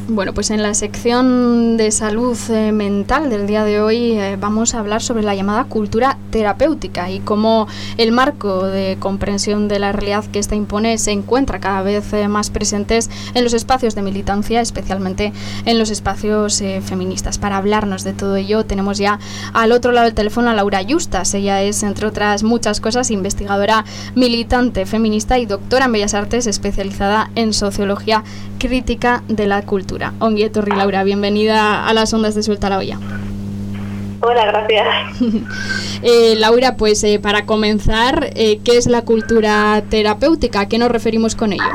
Bueno, pues en la sección de salud mental del día de hoy vamos a hablar sobre la llamada cultura terapéutica y cómo el marco de comprensión de la realidad que ésta impone se encuentra cada vez más presentes en los espacios de militancia, especialmente en los espacios feministas. Para hablarnos de todo ello tenemos ya al otro lado del teléfono a Laura Yustas. Ella es, entre otras muchas cosas, investigadora militante feminista y doctora en Bellas Artes especializada en sociología crítica de la cultura. Ongi etorri, Laura, bienvenida a las ondas de Suelta la Olla. Hola, gracias. Laura, pues para comenzar, ¿qué es la cultura terapéutica? ¿A qué nos referimos con ello?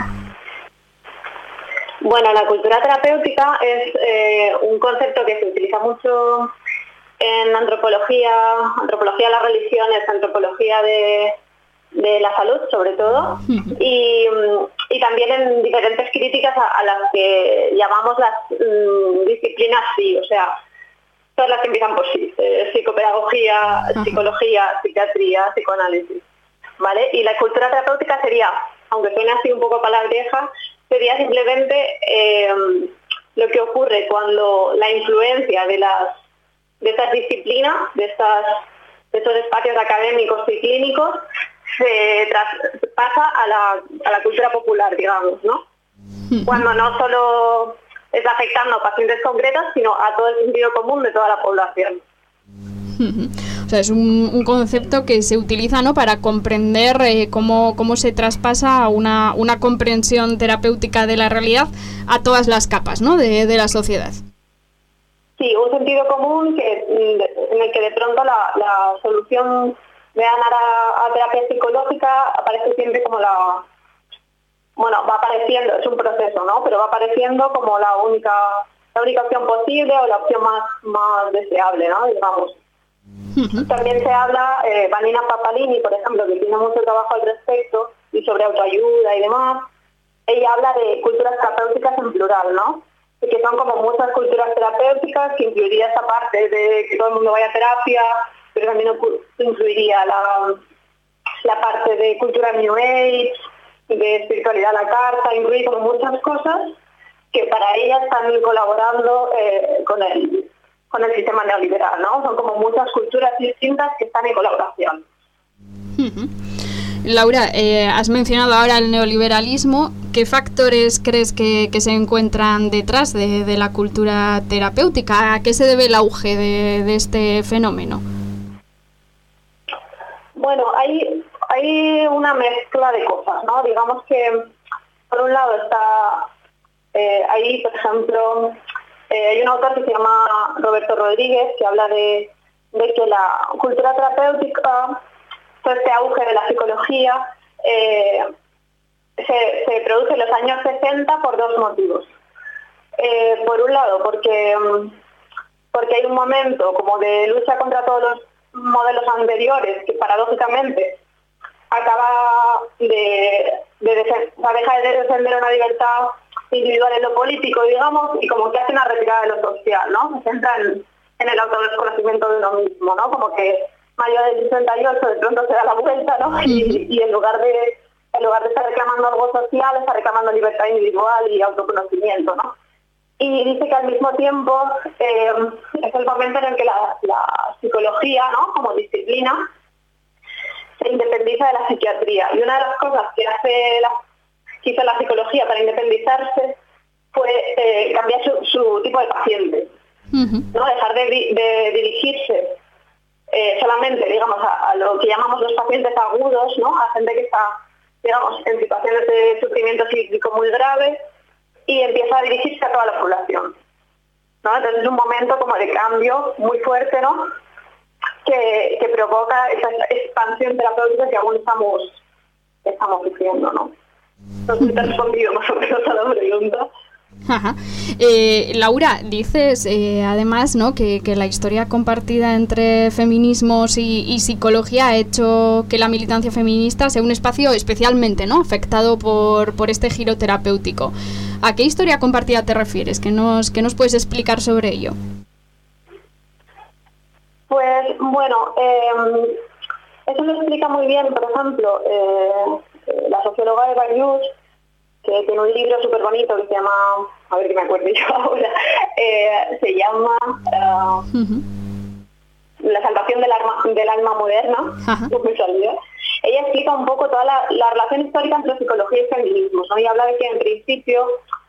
Bueno, la cultura terapéutica es un concepto que se utiliza mucho en antropología de las religiones, antropología de la salud, sobre todo, y también en diferentes críticas a las que llamamos las disciplinas sí, o sea, todas las que empiezan por sí, psicopedagogía, psicología, psiquiatría, psicoanálisis, ¿vale? Y la cultura terapéutica sería, aunque suene así un poco palabreja, sería simplemente lo que ocurre cuando la influencia de estas disciplinas, de estos espacios académicos y clínicos, se pasa a la cultura popular, digamos, ¿no? Cuando no solo está afectando a pacientes concretos, sino a todo el sentido común de toda la población. O sea, es un concepto que se utiliza, ¿no?, para comprender cómo se traspasa una comprensión terapéutica de la realidad a todas las capas, ¿no?, de la sociedad. Sí, un sentido común en el que de pronto la solución de ganar a terapia psicológica aparece siempre como va apareciendo, es un proceso, ¿no? Pero va apareciendo como la única opción posible o la opción más deseable, ¿no? Digamos. También se habla, Vanina Papalini, por ejemplo, que tiene mucho trabajo al respecto, y sobre autoayuda y demás, ella habla de culturas terapéuticas en plural, ¿no? Y que son como muchas culturas terapéuticas, que incluiría esa parte de que todo el mundo vaya a terapia, pero también incluiría la parte de cultura New Age, de espiritualidad a la carta, incluye como muchas cosas que para ella están colaborando con el sistema neoliberal, ¿no? Son como muchas culturas distintas que están en colaboración. Laura, has mencionado ahora el neoliberalismo. ¿Qué factores crees que se encuentran detrás de la cultura terapéutica? ¿A qué se debe el auge de este fenómeno? Bueno, hay una mezcla de cosas, ¿no? Digamos que, por un lado está ahí, por ejemplo, hay un autor que se llama Roberto Rodríguez, que habla de que la cultura terapéutica, todo este auge de la psicología, se produce en los años 60 por dos motivos. Por un lado, porque hay un momento como de lucha contra todos los modelos anteriores, que paradójicamente acaba deja de defender una libertad individual en lo político, digamos, y como que hace una retirada de lo social, ¿no? Se centra en el autodesconocimiento de uno mismo, ¿no? Como que mayor del 68 de pronto se da la vuelta, ¿no? Y en lugar de estar reclamando algo social, está reclamando libertad individual y autoconocimiento, ¿no? Y dice que al mismo tiempo es el momento en el que la psicología, ¿no?, como disciplina, se independiza de la psiquiatría. Y una de las cosas que hizo la psicología para independizarse fue cambiar su tipo de paciente, ¿no? Dejar de dirigirse solamente, digamos, a lo que llamamos los pacientes agudos, ¿no?, a gente que está, digamos, en situaciones de sufrimiento psíquico muy grave, y empieza a dirigirse a toda la población, ¿no? Entonces es un momento como de cambio muy fuerte, ¿no?, que provoca esa expansión terapéutica que aún estamos sufriendo, ¿no? No sé si te he respondido más o menos a la pregunta. Ajá. Laura, dices además, ¿no?, que la historia compartida entre feminismos y psicología ha hecho que la militancia feminista sea un espacio especialmente, ¿no?, afectado por este giro terapéutico. ¿A qué historia compartida te refieres? ¿Qué nos puedes explicar sobre ello? Pues bueno, eso lo explica muy bien, por ejemplo, la socióloga Eva Illouz, que tiene un libro súper bonito que se llama, a ver que me acuerdo yo ahora, se llama La salvación del alma moderna. Me salió. Ella explica un poco toda la relación histórica entre psicología y feminismo, ¿no? Y habla de que en principio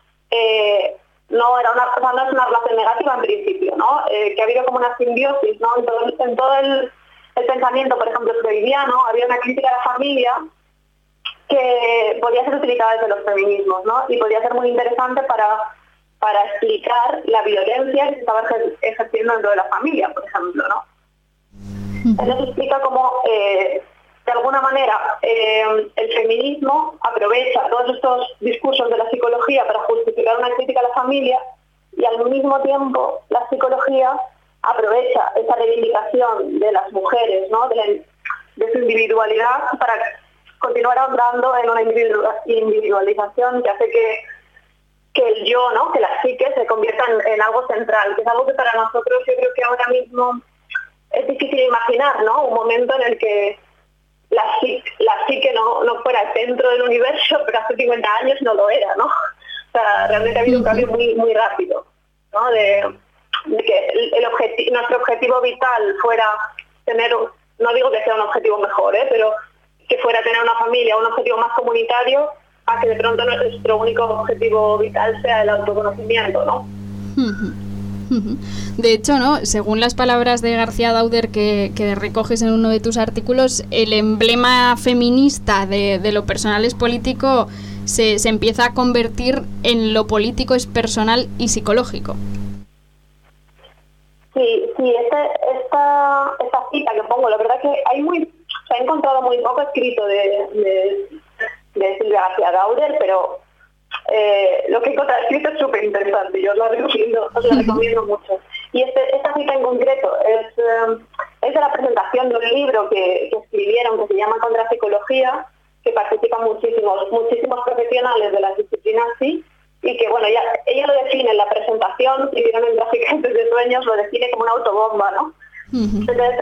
no es una relación negativa en principio, ¿no? Que ha habido como una simbiosis, ¿no? En todo el pensamiento, por ejemplo, freudiano, había una crítica a la familia que podía ser utilizada desde los feminismos, ¿no? Y podía ser muy interesante para explicar la violencia que se estaba ejerciendo dentro de la familia, por ejemplo, ¿no? Entonces explica cómo, de alguna manera, el feminismo aprovecha todos estos discursos de la psicología para justificar una crítica a la familia, y al mismo tiempo la psicología aprovecha esa reivindicación de las mujeres, ¿no? de su individualidad, para continuar ahondando en una individualización que hace que el yo, ¿no? Que la psique se convierta en algo central, que es algo que para nosotros yo creo que ahora mismo es difícil imaginar, ¿no? Un momento en el que la psique no fuera el centro del universo, pero hace 50 años no lo era, ¿no? O sea, realmente ha habido un cambio muy, muy rápido, ¿no? De que nuestro objetivo vital fuera tener, no digo que sea un objetivo mejor, pero que fuera tener una familia, un objetivo más comunitario, a que de pronto nuestro único objetivo vital sea el autoconocimiento, ¿no? De hecho, ¿no? Según las palabras de García Dauder que recoges en uno de tus artículos, el emblema feminista de lo personal es político se empieza a convertir en lo político es personal y psicológico. Sí, esta cita que pongo, la verdad que se ha encontrado muy poco escrito de Silvia García Dauder, pero lo que he encontrado escrito es súper interesante, yo os lo recomiendo mucho. Y esta cita en concreto es de la presentación de un libro que escribieron que se llama Contrapsicología, que participan muchísimos profesionales de las disciplinas sí, y que bueno, ella lo define en la presentación, que hicieron en Traficantes de Sueños, lo define como una autobomba, ¿no? Entonces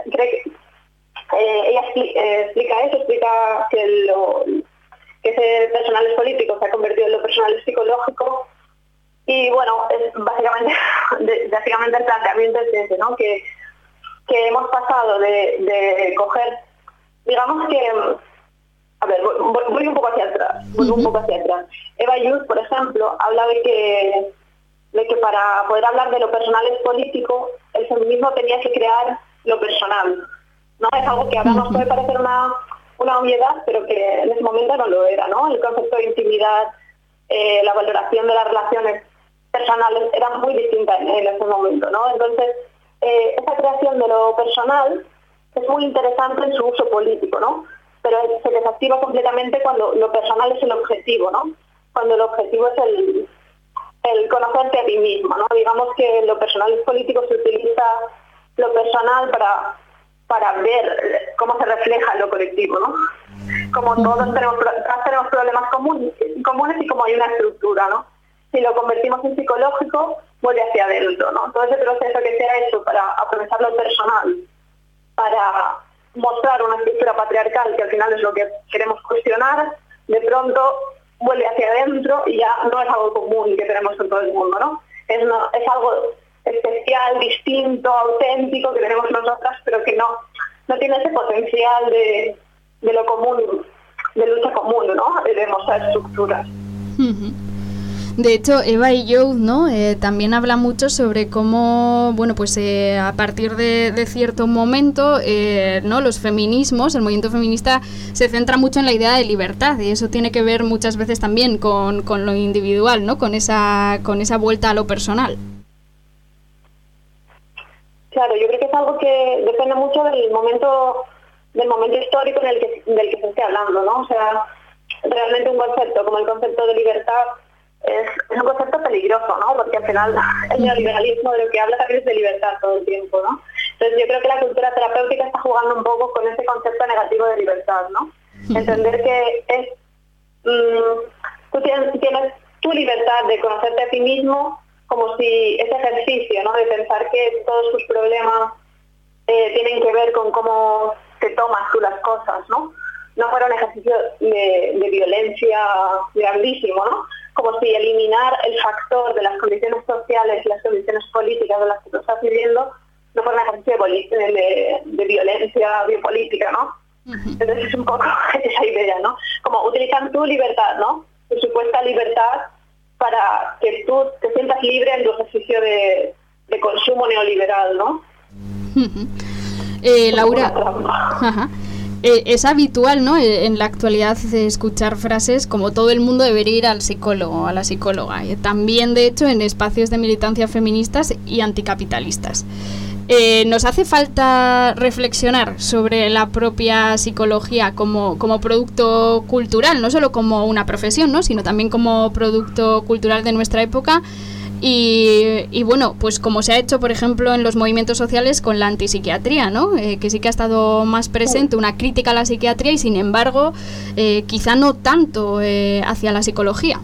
ella explica eso, explica que ese personal es político se ha convertido en lo personal es psicológico, y bueno, básicamente el planteamiento es ese, ¿no? Que hemos pasado de coger, digamos que, a ver, voy un poco hacia atrás, Eva Illouz, por ejemplo, habla de que para poder hablar de lo personal es político, el feminismo tenía que crear lo personal, ¿no? Es algo que ahora nos puede parecer una obviedad, pero que en ese momento no lo era, ¿no? El concepto de intimidad, la valoración de las relaciones personales era muy distinta en ese momento, ¿no? Entonces, esa creación de lo personal es muy interesante en su uso político, ¿no? Pero se desactiva completamente cuando lo personal es el objetivo, ¿no? Cuando el objetivo es el conocerte a ti mismo, ¿no? Digamos que lo personal es político, se utiliza lo personal para ver cómo se refleja en lo colectivo, ¿no? Como todos tenemos problemas comunes y como hay una estructura, ¿no? Si lo convertimos en psicológico, vuelve hacia adentro, ¿no? Todo ese proceso que se ha hecho para aprovechar lo personal, para mostrar una estructura patriarcal que al final es lo que queremos cuestionar, de pronto vuelve hacia adentro y ya no es algo común que tenemos en todo el mundo, ¿no? Es algo especial, distinto, auténtico que tenemos nosotras, pero que no tiene ese potencial de lo común, de lucha común, ¿no? De mostrar estructuras. De hecho, Eva Illouz, ¿no? También habla mucho sobre cómo, bueno, pues a partir de cierto momento, ¿no? Los feminismos, el movimiento feminista se centra mucho en la idea de libertad, y eso tiene que ver muchas veces también con lo individual, ¿no? Con esa vuelta a lo personal. Claro, yo creo que es algo que depende mucho del momento histórico del que se esté hablando, ¿no? O sea, realmente un concepto como el concepto de libertad es un concepto peligroso, ¿no? Porque al final el neoliberalismo de lo que habla también es de libertad todo el tiempo, ¿no? Entonces yo creo que la cultura terapéutica está jugando un poco con ese concepto negativo de libertad, ¿no? Entender que es tú tienes tu libertad de conocerte a ti mismo, como si ese ejercicio, ¿no? De pensar que todos tus problemas tienen que ver con cómo te tomas tú las cosas, ¿no? no fuera un ejercicio de violencia grandísimo, ¿no? Como si eliminar el factor de las condiciones sociales, las condiciones políticas de las que tú estás viviendo, no fuera un ejercicio de violencia biopolítica, ¿no? Entonces es un poco esa idea, ¿no? Como utilizan tu libertad, ¿no? Tu supuesta libertad para que tú te sientas libre en tu ejercicio de consumo neoliberal, ¿no? Laura, es habitual, ¿no?, en la actualidad escuchar frases como todo el mundo debería ir al psicólogo o a la psicóloga. También, de hecho, en espacios de militancia feministas y anticapitalistas. Nos hace falta reflexionar sobre la propia psicología como producto cultural, no solo como una profesión, ¿no?, sino también como producto cultural de nuestra época. Y bueno, pues como se ha hecho, por ejemplo, en los movimientos sociales con la antipsiquiatría, ¿no? Que sí que ha estado más presente una crítica a la psiquiatría y, sin embargo, quizá no tanto hacia la psicología.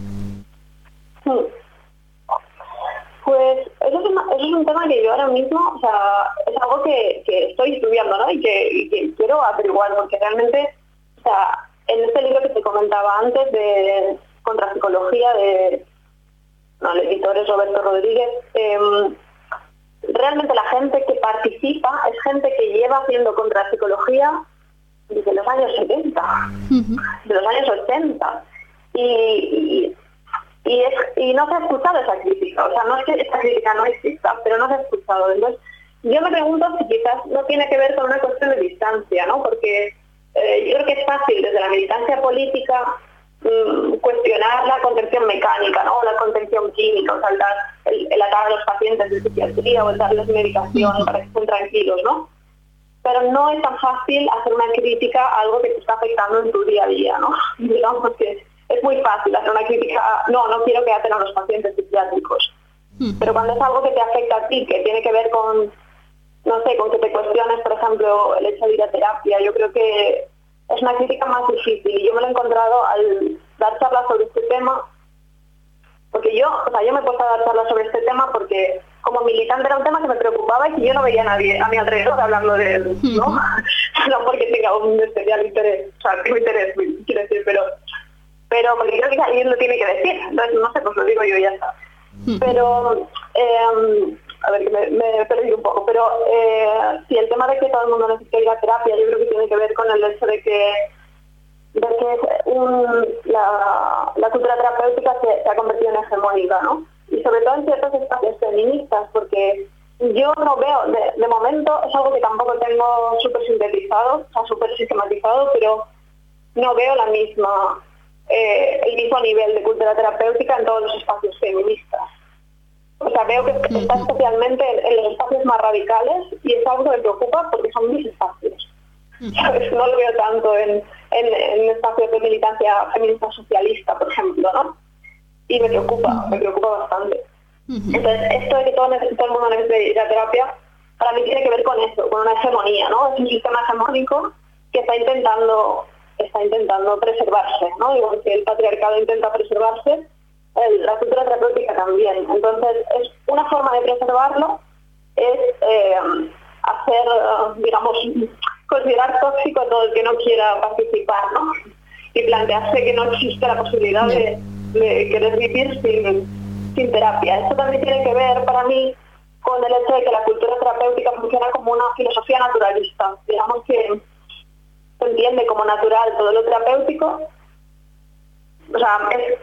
Pues eso es un tema que yo ahora mismo, o sea, es algo que estoy estudiando, ¿no? Y que quiero averiguar, porque realmente, o sea, en este libro que te comentaba antes de Contrapsicología el editor es Roberto Rodríguez, realmente la gente que participa es gente que lleva haciendo contrapsicología desde los años 70, de los años 80, y no se ha escuchado esa crítica. O sea, no es que esa crítica no exista, pero no se ha escuchado. Entonces, yo me pregunto si quizás no tiene que ver con una cuestión de distancia, ¿no? Porque yo creo que es fácil desde la militancia política cuestionar la contención mecánica, ¿no? O la contención química, o sea, el atar a los pacientes de psiquiatría o el darles medicación para que estén tranquilos, ¿no? Pero no es tan fácil hacer una crítica a algo que te está afectando en tu día a día, ¿no? Digamos que es muy fácil hacer una crítica, no quiero que aten a los pacientes psiquiátricos. Pero cuando es algo que te afecta a ti, que tiene que ver con, no sé, con que te cuestiones, por ejemplo, el hecho de ir a terapia, yo creo que es una crítica más difícil. Y yo me lo he encontrado al dar charlas sobre este tema, porque yo me he puesto a dar charlas sobre este tema porque como militante era un tema que me preocupaba y que yo no veía a nadie a mi alrededor hablando de él, ¿no? No porque tenga un especial interés, o sea, tengo interés, quiero decir, pero porque creo que alguien lo tiene que decir. Entonces, no sé, pues lo digo yo y ya está. Pero, a ver, que me he perdido un poco, pero sí, el tema de que todo el mundo necesita ir a terapia, yo creo que tiene que ver con el hecho de que la cultura terapéutica se ha convertido en hegemónica, ¿no? Y sobre todo en ciertos espacios feministas, porque yo no veo, de momento, es algo que tampoco tengo súper sintetizado, o sea, súper sistematizado, pero no veo el mismo nivel de cultura terapéutica en todos los espacios feministas. O sea, veo que está especialmente en los espacios más radicales y es algo que me preocupa porque son mis espacios. ¿Sabes? No lo veo tanto en espacios de militancia feminista socialista, por ejemplo, ¿no? Y me preocupa bastante. Entonces, esto de que todo el mundo necesita ir a terapia, para mí tiene que ver con eso, con una hegemonía, ¿no? Es un sistema hegemónico que está intentando preservarse, ¿no? Igual que el patriarcado intenta preservarse, la cultura terapéutica también. Entonces, es una forma de preservarlo es hacer, digamos, considerar tóxico a todo el que no quiera participar, ¿no? Y plantearse que no existe la posibilidad de querer vivir sin terapia. Esto también tiene que ver, para mí, con el hecho de que la cultura terapéutica funciona como una filosofía naturalista. Digamos que se entiende como natural todo lo terapéutico. O sea,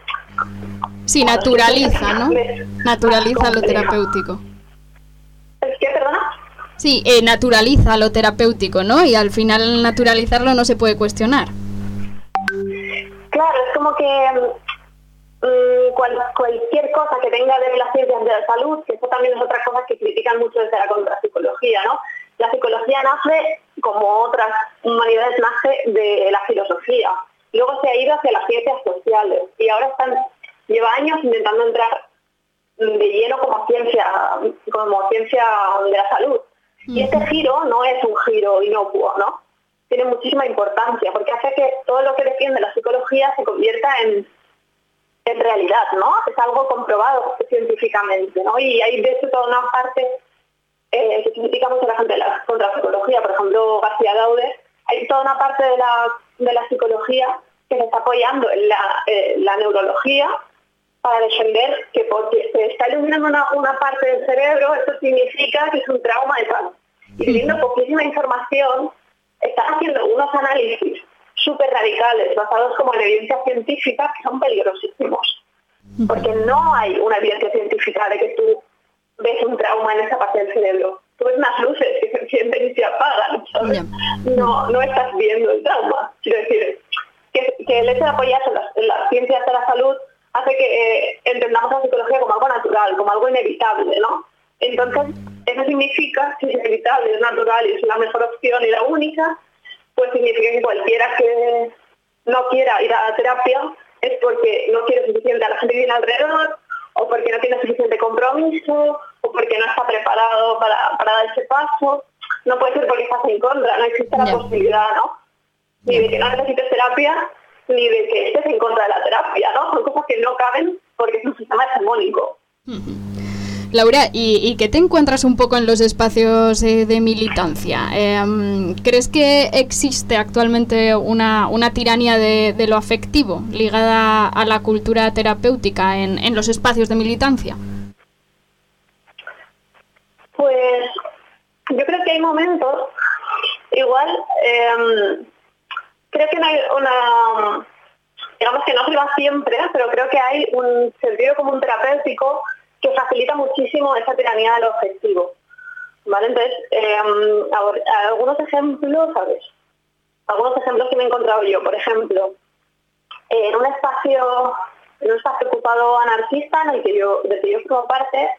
sí, naturaliza, ¿no? Naturaliza lo terapéutico. ¿Es que, perdona? Sí, naturaliza lo terapéutico, ¿no? Y al final naturalizarlo no se puede cuestionar. Claro, es como que cualquier cosa que venga de las ciencias de la salud, que eso también es otra cosa que critican mucho desde la contrapsicología, ¿no? La psicología nace, como otras humanidades, nace de la filosofía. Luego se ha ido hacia las ciencias sociales y ahora lleva años intentando entrar de lleno como ciencia de la salud. Y este giro no es un giro inocuo, ¿no? Tiene muchísima importancia porque hace que todo lo que defiende la psicología se convierta en realidad, ¿no? Es algo comprobado científicamente, ¿no? Y hay de hecho toda una parte que critica mucho la gente de la contrapsicología, por ejemplo García Daude. Hay toda una parte de la de la psicología que se está apoyando en la neurología para defender que porque se está iluminando una parte del cerebro, eso significa que es un trauma de tal. Y teniendo poquísima información, están haciendo unos análisis súper radicales, basados como en evidencia científica, que son peligrosísimos. Porque no hay una evidencia científica de que tú ves un trauma en esa parte del cerebro. Tú ves unas luces que se encienden y se apagan, ¿sabes? No estás viendo el trauma. Quiero decir, que el hecho de apoyarse en las ciencias de la salud hace que entendamos la psicología como algo natural, como algo inevitable, ¿no? Entonces, eso significa que es inevitable, es natural y es la mejor opción y la única, pues significa que cualquiera que no quiera ir a la terapia es porque no quiere suficiente a la gente que tiene alrededor, o porque no tiene suficiente compromiso, o porque no está preparado para dar ese paso. No puede ser porque estás en contra, no existe la posibilidad, ¿no? Ni de que no necesites terapia, ni de que estés en contra de la terapia, ¿no? Son cosas que no caben porque es un sistema hegemónico. Laura, ¿y qué te encuentras un poco en los espacios de militancia? ¿Crees que existe actualmente una tiranía de lo afectivo ligada a la cultura terapéutica en los espacios de militancia? Pues yo creo que hay momentos, igual, creo que no hay una, digamos que no se va siempre, pero creo que hay un sentido común terapéutico que facilita muchísimo esa tiranía de lo objetivo, ¿vale? Entonces, algunos ejemplos, ¿sabes? Algunos ejemplos que me he encontrado yo, por ejemplo, en un espacio ocupado anarquista del que yo formo parte,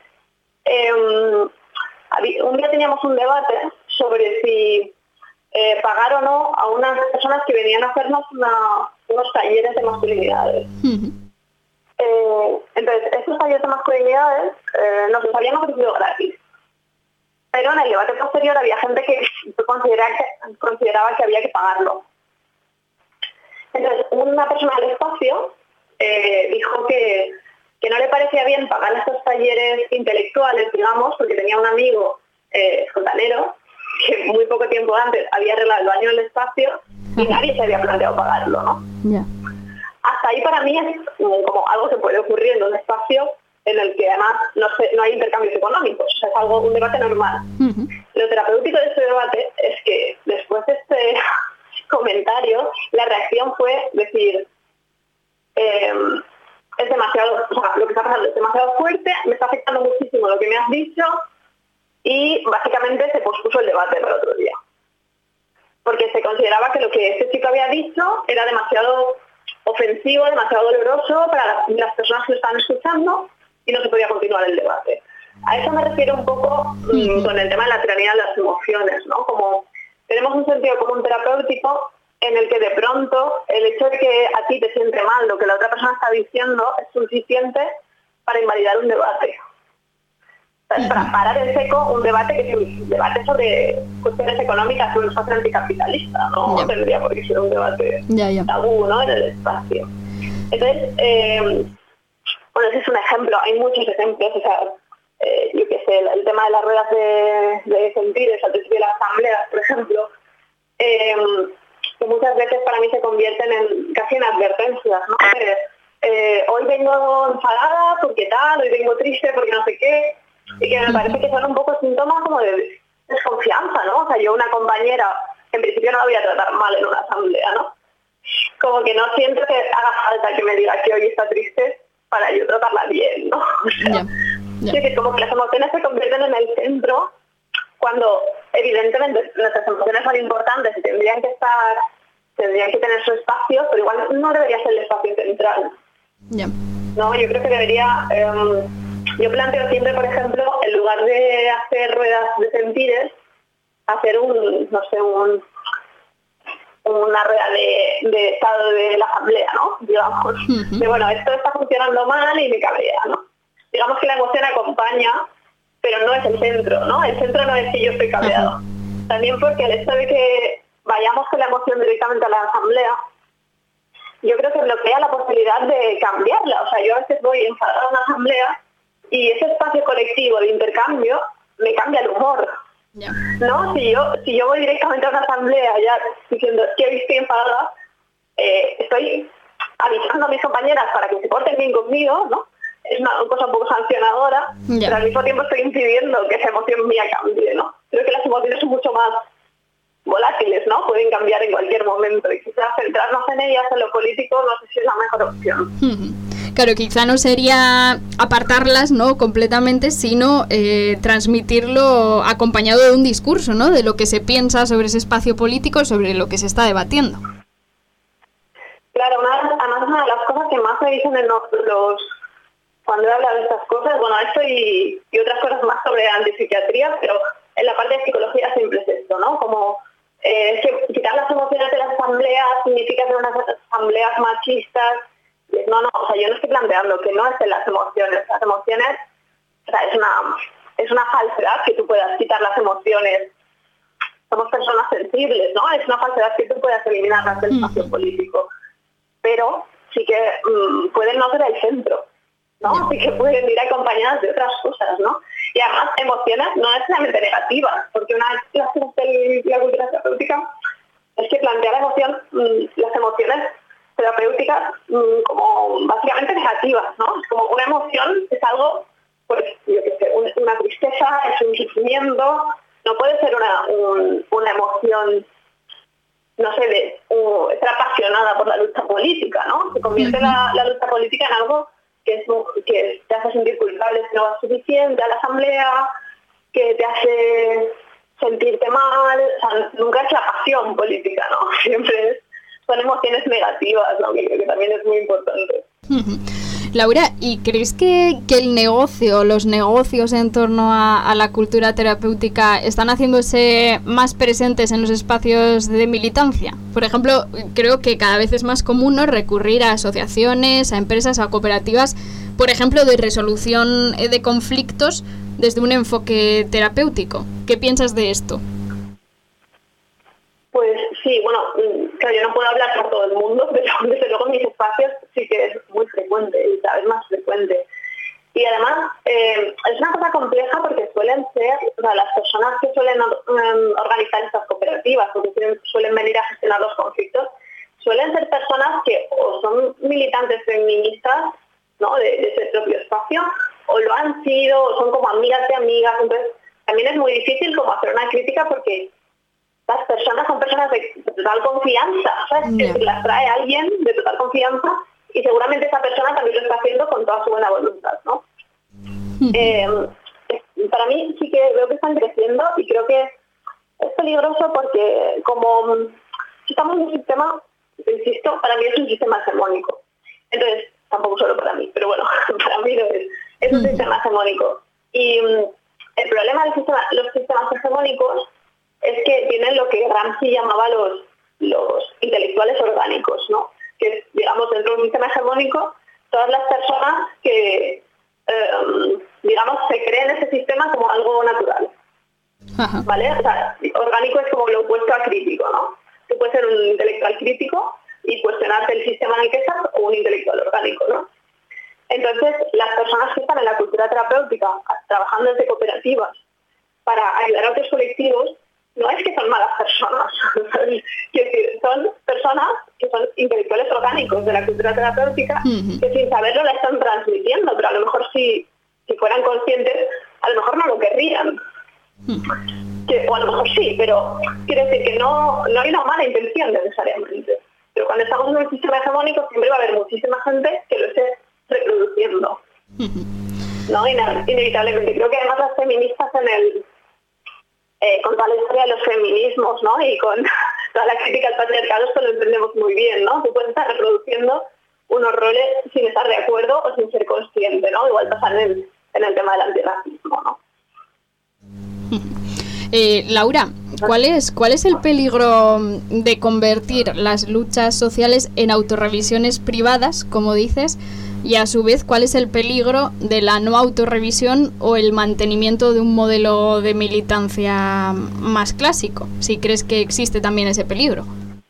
un día teníamos un debate sobre si pagar o no a unas personas que venían a hacernos unos talleres de masculinidades. Entonces, estos talleres de masculinidades nos los habían ofrecido gratis. Pero en el debate posterior había gente que consideraba que había que pagarlo. Entonces, una persona del espacio dijo que no le parecía bien pagar estos talleres intelectuales, digamos, porque tenía un amigo fontanero que muy poco tiempo antes había arreglado el baño del espacio y nadie se había planteado pagarlo, ¿no? Yeah. Hasta ahí para mí es como algo que puede ocurrir en un espacio en el que además no hay intercambios económicos, o sea, es un debate normal. Lo terapéutico de este debate es que después de este comentario, la reacción fue decir, es demasiado, o sea, lo que está pasando es demasiado fuerte, me está afectando muchísimo lo que me has dicho, y básicamente se pospuso el debate para otro día. Porque se consideraba que lo que este chico había dicho era demasiado ofensivo, demasiado doloroso para las personas que lo estaban escuchando y no se podía continuar el debate. A eso me refiero un poco con el tema de la tiranía de las emociones, ¿no? Como tenemos un sentido común terapéutico en el que de pronto el hecho de que a ti te siente mal lo que la otra persona está diciendo es suficiente para invalidar un debate. O sea, es para parar en seco un debate que es un debate sobre cuestiones económicas de un espacio anticapitalista, ¿no? Tendría por qué ser un debate tabú, ¿no? En el espacio. Entonces, bueno, ese es un ejemplo, hay muchos ejemplos, o sea, yo qué sé, el tema de las ruedas de sentires al principio de las asambleas, por ejemplo, que muchas veces para mí se convierten casi en advertencias, ¿no? Hoy vengo enfadada porque tal, hoy vengo triste porque no sé qué, y que me parece que son un poco síntomas como de desconfianza, ¿no? O sea, yo una compañera, en principio no la voy a tratar mal en una asamblea, ¿no? Como que no siento que haga falta que me diga que hoy está triste para yo tratarla bien, ¿no? O sea, que como que las emociones se convierten en el centro cuando evidentemente nuestras emociones son importantes y tendrían que tener su espacio, pero igual no debería ser el espacio central. No, yo creo que debería... yo planteo siempre, por ejemplo, en lugar de hacer ruedas de sentires, hacer una rueda de estado de la asamblea, ¿no? Digamos, de bueno, esto está funcionando mal y me cabrea, ¿no? Digamos que la emoción acompaña, pero no es el centro, ¿no? El centro no es que yo estoy cabreado. También porque el hecho de que vayamos con la emoción directamente a la asamblea, yo creo que bloquea la posibilidad de cambiarla. O sea, yo a veces voy enfadada a una asamblea y ese espacio colectivo de intercambio me cambia el humor. ¿No? Si yo voy directamente a una asamblea ya diciendo que hoy estoy enfadada, estoy avisando a mis compañeras para que se porten bien conmigo, ¿no? Es una cosa un poco sancionadora, pero al mismo tiempo estoy impidiendo que esa emoción mía cambie, ¿no? Creo que las emociones son mucho más volátiles, ¿no? Pueden cambiar en cualquier momento y quizás centrarnos en ellas, en lo político, no sé si es la mejor opción. Claro, quizá no sería apartarlas, ¿no?, completamente, sino transmitirlo acompañado de un discurso, ¿no?, de lo que se piensa sobre ese espacio político, sobre lo que se está debatiendo. Claro, además una de las cosas que más me dicen cuando he hablado de estas cosas, bueno, esto y otras cosas más sobre antipsiquiatría, pero en la parte de psicología siempre es esto, ¿no? Como que quitar las emociones de la asamblea significa hacer unas asambleas machistas. No, o sea, yo no estoy planteando que no es en las emociones. Las emociones, o sea, es una falsedad que tú puedas quitar las emociones. Somos personas sensibles, ¿no? Es una falsedad que tú puedas eliminarlas del espacio político. Pero sí que pueden no ser el centro, ¿no? Sí que pueden ir acompañadas de otras cosas, ¿no? Y además, emociones no necesariamente negativas, porque una de las cosas de la cultura terapéutica es que plantea las emociones terapéuticas como básicamente negativas, ¿no? Es como una emoción es algo, pues, yo qué sé, una tristeza, es un sufrimiento, no puede ser una emoción, no sé, estar apasionada por la lucha política, ¿no? Se convierte la lucha política en algo que te hace sentir culpable si no vas suficiente a la asamblea, que te hace sentirte mal, o sea, nunca es la pasión política, ¿no? Siempre son emociones negativas, ¿no? Que también es muy importante. Laura, ¿y crees que los negocios en torno a la cultura terapéutica están haciéndose más presentes en los espacios de militancia? Por ejemplo, creo que cada vez es más común, ¿no?, recurrir a asociaciones, a empresas, a cooperativas, por ejemplo, de resolución de conflictos desde un enfoque terapéutico. ¿Qué piensas de esto? Pues sí, bueno, claro, yo no puedo hablar por todo el mundo, pero desde luego en mis espacios sí que es muy frecuente y cada vez más frecuente. Y además es una cosa compleja porque suelen ser, o sea, las personas que suelen organizar estas cooperativas, porque suelen venir a gestionar los conflictos, suelen ser personas que o son militantes feministas, ¿no?, de ese propio espacio, o lo han sido, o son como amigas de amigas. Entonces también es muy difícil como hacer una crítica porque las personas son personas de total confianza, ¿sabes? Que las trae alguien de total confianza y seguramente esa persona también lo está haciendo con toda su buena voluntad, ¿no? Para mí sí que veo que están creciendo y creo que es peligroso porque como estamos en un sistema, insisto, para mí es un sistema hegemónico. Entonces, tampoco solo para mí, pero bueno, para mí lo es un sistema hegemónico. Y el problema de los sistemas hegemónicos es que tienen lo que Gramsci llamaba los intelectuales orgánicos, ¿no? Que, digamos, dentro de un sistema hegemónico, todas las personas que, digamos, se creen ese sistema como algo natural. Ajá. ¿Vale? O sea, orgánico es como lo opuesto a crítico, ¿no? Tú puedes ser un intelectual crítico y cuestionarte el sistema en el que estás, o un intelectual orgánico, ¿no? Entonces, las personas que están en la cultura terapéutica, trabajando desde cooperativas para ayudar a otros colectivos, no es que son malas personas, quiero decir, son personas que son intelectuales orgánicos de la cultura terapéutica, que sin saberlo la están transmitiendo, pero a lo mejor si fueran conscientes, a lo mejor no lo querrían. O a lo mejor sí, pero quiere decir que no hay una mala intención necesariamente. Pero cuando estamos en un sistema hegemónico siempre va a haber muchísima gente que lo esté reproduciendo, ¿no? Inevitablemente. Creo que además las feministas con toda la historia de los feminismos, ¿no?, y con toda la crítica al patriarcado, esto lo entendemos muy bien, ¿no? Tú puedes estar reproduciendo unos roles sin estar de acuerdo o sin ser consciente, ¿no? Igual pasa en el tema del antirracismo, ¿no? Laura, ¿cuál es el peligro de convertir las luchas sociales en autorrevisiones privadas, como dices? Y a su vez, ¿cuál es el peligro de la no autorrevisión o el mantenimiento de un modelo de militancia más clásico? Si crees que existe también ese peligro.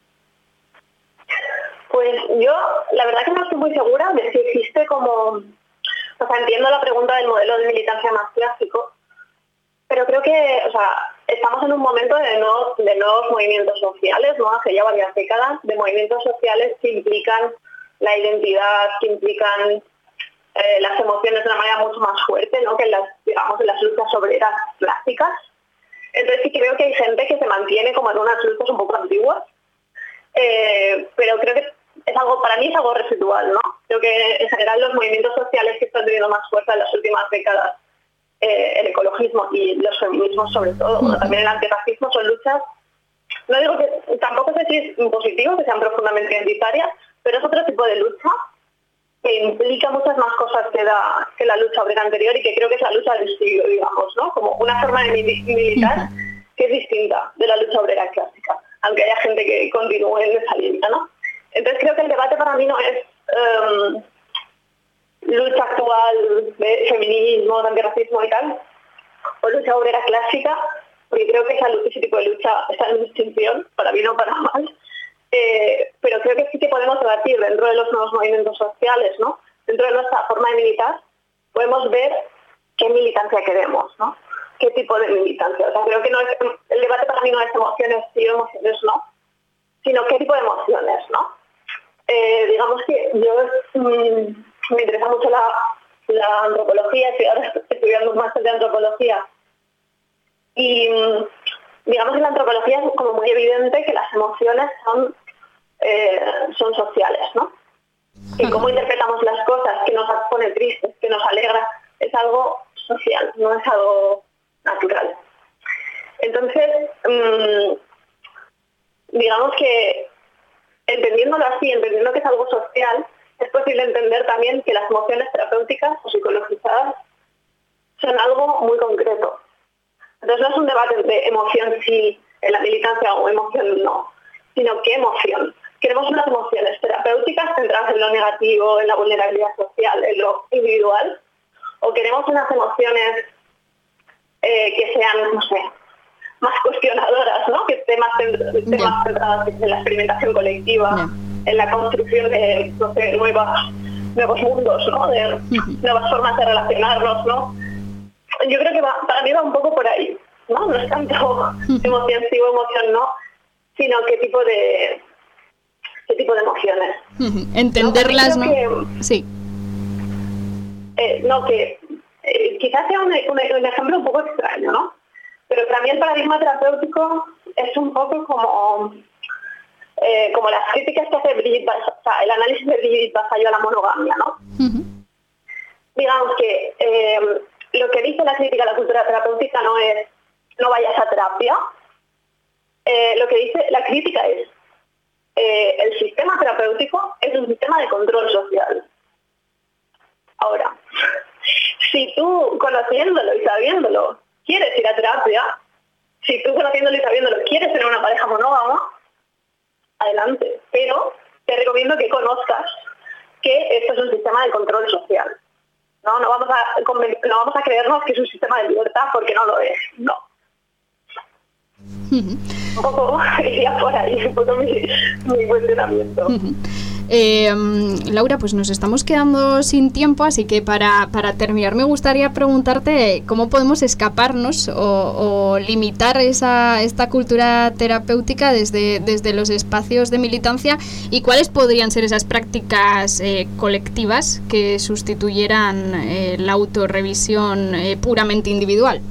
Pues yo, la verdad que no estoy muy segura de si existe como... O sea, entiendo la pregunta del modelo de militancia más clásico, pero creo que, o sea, estamos en un momento de nuevos movimientos sociales, ¿no? Hace ya varias décadas, de movimientos sociales que implican la identidad, que implican las emociones de una manera mucho más fuerte, ¿no? Que en las luchas obreras clásicas. Entonces sí que veo que hay gente que se mantiene como en unas luchas un poco antiguas, pero creo que para mí es algo residual, ¿no? Creo que en general los movimientos sociales que están teniendo más fuerza en las últimas décadas, el ecologismo y los feminismos sobre todo, bueno, también el antirracismo, son luchas, no digo que, tampoco sé si es positivo que sean profundamente identitarias, pero es otro tipo de lucha que implica muchas más cosas que la lucha obrera anterior, y que creo que es la lucha del siglo, digamos, ¿no? Como una forma de militar que es distinta de la lucha obrera clásica, aunque haya gente que continúe en esa línea, ¿no? Entonces creo que el debate para mí no es lucha actual de feminismo, de antirracismo y tal, o lucha obrera clásica, porque creo que ese tipo de lucha está en distinción, para bien o para mal, pero creo que sí que podemos debatir dentro de los nuevos movimientos sociales, ¿no? Dentro de nuestra forma de militar, podemos ver qué militancia queremos, ¿no? Qué tipo de militancia. O sea, creo que el debate para mí no es emociones sí o emociones no, sino qué tipo de emociones, ¿no? Digamos que yo me interesa mucho la antropología, estoy ahora estudiando un máster de antropología, y digamos que en la antropología es como muy evidente que las emociones son sociales, ¿no? Y cómo interpretamos las cosas, que nos pone tristes, que nos alegra, es algo social, no es algo natural. Entonces, digamos que entendiéndolo así, entendiendo que es algo social, es posible entender también que las emociones terapéuticas o psicologizadas son algo muy concreto. Entonces no es un debate entre emoción sí en la militancia o emoción no, sino qué emoción. Queremos unas emociones terapéuticas centradas en lo negativo, en la vulnerabilidad social, en lo individual, o queremos unas emociones que sean, no sé, más cuestionadoras, ¿no? Que estén más centradas en la experimentación colectiva, en la construcción de, no sé, nuevos mundos, ¿no? De nuevas formas de relacionarnos, ¿no? Yo creo que para mí va un poco por ahí, ¿no? No es tanto emoción sí o emoción no, sino qué tipo de emociones. Entenderlas, ¿no? Sí. Quizás sea un ejemplo un poco extraño, ¿no? Pero para mí el paradigma terapéutico es un poco como las críticas que hace Brigitte Vasallo, o sea, el análisis de Brigitte Vasallo a la monogamia, ¿no? Digamos que lo que dice la crítica a la cultura terapéutica no es no vayas a terapia. Lo que dice la crítica es el sistema terapéutico es un sistema de control social. Ahora, si tú, conociéndolo y sabiéndolo, quieres ir a terapia, si tú, conociéndolo y sabiéndolo, quieres tener una pareja monógama, adelante. Pero te recomiendo que conozcas que esto es un sistema de control social. No vamos a creernos que es un sistema de libertad, porque no lo es. No. Un poco iría por ahí, un poco mi cuestionamiento. Laura, pues nos estamos quedando sin tiempo, así que para terminar me gustaría preguntarte cómo podemos escaparnos o limitar esta cultura terapéutica desde los espacios de militancia, y cuáles podrían ser esas prácticas colectivas que sustituyeran la autorrevisión puramente individual.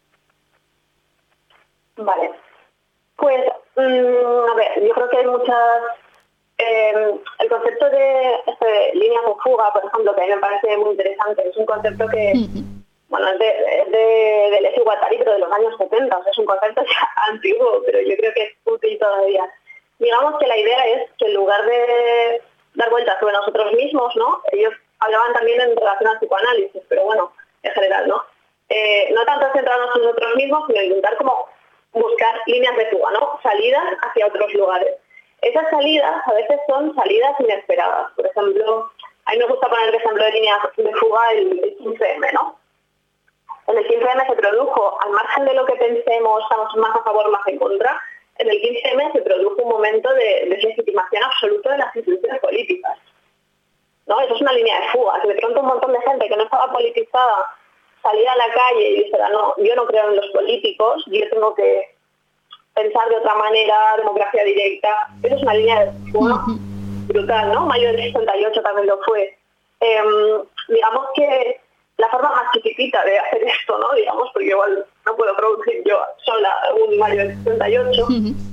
Vale, pues a ver, yo creo que hay muchas... el concepto de líneas de fuga, por ejemplo, que a mí me parece muy interesante, es un concepto que, bueno, es de Leszek Guattari, pero de los años 70, o sea, es un concepto ya antiguo, pero yo creo que es útil todavía. Digamos que la idea es que en lugar de dar vueltas sobre nosotros mismos, ¿no? Ellos hablaban también en relación al psicoanálisis, pero bueno, en general, ¿no? No tanto centrarnos en nosotros mismos, sino intentar como buscar líneas de fuga, ¿no? Salidas hacia otros lugares. Esas salidas a veces son salidas inesperadas. Por ejemplo, a mí me gusta poner el ejemplo de líneas de fuga el 15M, ¿no? En el 15M se produjo, al margen de lo que pensemos, estamos más a favor, más en contra, en el 15M se produjo un momento de deslegitimación absoluta de las instituciones políticas, ¿no? Eso es una línea de fuga, que de pronto un montón de gente que no estaba politizada saliera a la calle y dijera, no, yo no creo en los políticos, yo tengo que pensar de otra manera, democracia directa. Esa es una línea de brutal, ¿no? Mayo del 68 también lo fue. Digamos que la forma más chiquitita de hacer esto, ¿no? Digamos, porque igual no puedo producir yo sola un mayo del 68,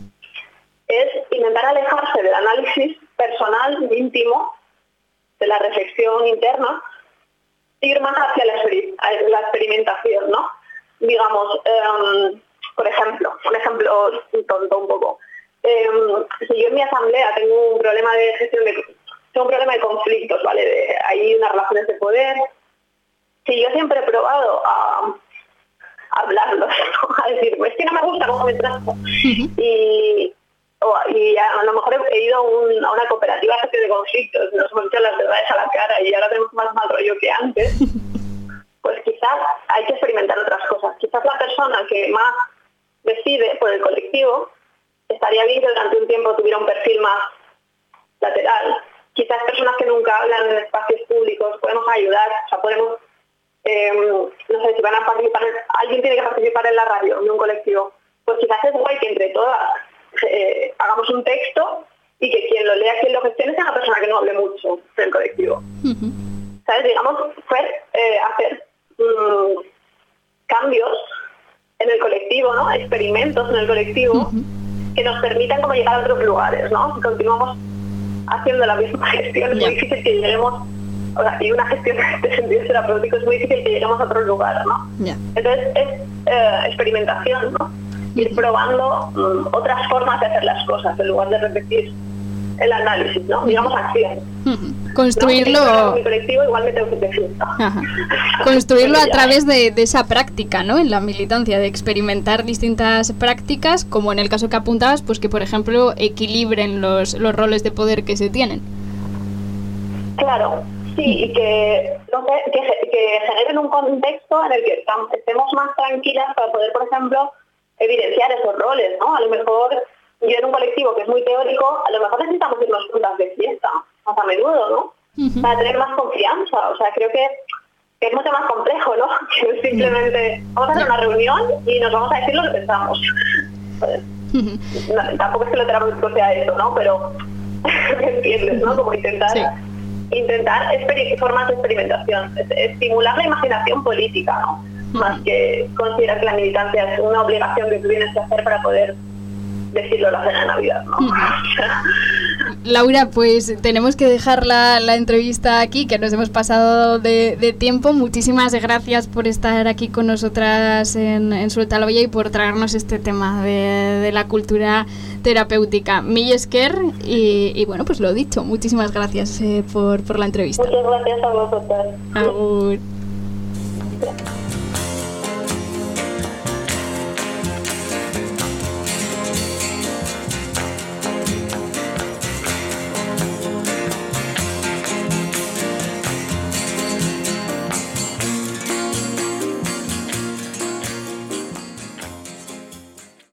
es intentar alejarse del análisis personal, íntimo, de la reflexión interna, e ir más hacia la experimentación, ¿no? Digamos, por ejemplo, un ejemplo tonto un poco. Si yo en mi asamblea tengo un problema de gestión tengo un problema de conflictos, ¿vale? Hay unas relaciones de poder. Si yo siempre he probado a hablarlos, ¿no? A decir, es que no me gusta cómo me trato. Y a lo mejor he ido a una cooperativa de gestión de conflictos, nos hemos dicho las verdades a la cara y ahora tenemos más mal rollo que antes. Pues quizás hay que experimentar otras cosas. Quizás la persona que más decide por el colectivo estaría bien que durante un tiempo tuviera un perfil más lateral. Quizás personas que nunca hablan en espacios públicos podemos ayudar, o sea, podemos, no sé, si van a participar, alguien tiene que participar en la radio de un colectivo, pues quizás es guay que entre todas hagamos un texto y que quien lo lea, quien lo gestione, sea una persona que no hable mucho del colectivo. ¿Sabes? Digamos, hacer cambios en el colectivo, ¿no? Experimentos en el colectivo que nos permitan como llegar a otros lugares, ¿no? Si continuamos haciendo la misma gestión, es muy difícil que lleguemos, o sea, y una gestión en este sentido terapéutico es muy difícil que lleguemos a otro lugar, ¿no? Entonces es experimentación, ¿no? Ir probando otras formas de hacer las cosas en lugar de repetir el análisis, ¿no? Digamos acción. Construirlo. ¿No? Mi colectivo igual me tengo que decir. Construirlo a través de esa práctica, ¿no? En la militancia, de experimentar distintas prácticas, como en el caso que apuntabas, pues que por ejemplo equilibren los roles de poder que se tienen. Claro, sí, y que generen un contexto en el que estemos más tranquilas para poder, por ejemplo, evidenciar esos roles, ¿no? A lo mejor yo en un colectivo que es muy teórico, a lo mejor necesitamos irnos juntas de fiesta, más a menudo, ¿no? Para tener más confianza. O sea, creo que es mucho más complejo, ¿no? Que no simplemente vamos a hacer una reunión y nos vamos a decir lo que pensamos. Pues, no, tampoco es que lo terapéutico sea eso, ¿no? Pero ¿me entiendes, no? Como intentar formas de experimentación, estimular la imaginación política, ¿no? Más que considerar que la militancia es una obligación que tú tienes que hacer para poder decirlo la cena de Navidad, ¿no? Laura, pues tenemos que dejar la entrevista aquí, que nos hemos pasado de tiempo. Muchísimas gracias por estar aquí con nosotras en Suelta la Olla y por traernos este tema de la cultura terapéutica. Mil esker y bueno, pues lo dicho, muchísimas gracias por la entrevista. Muchas gracias a vosotras. Agur.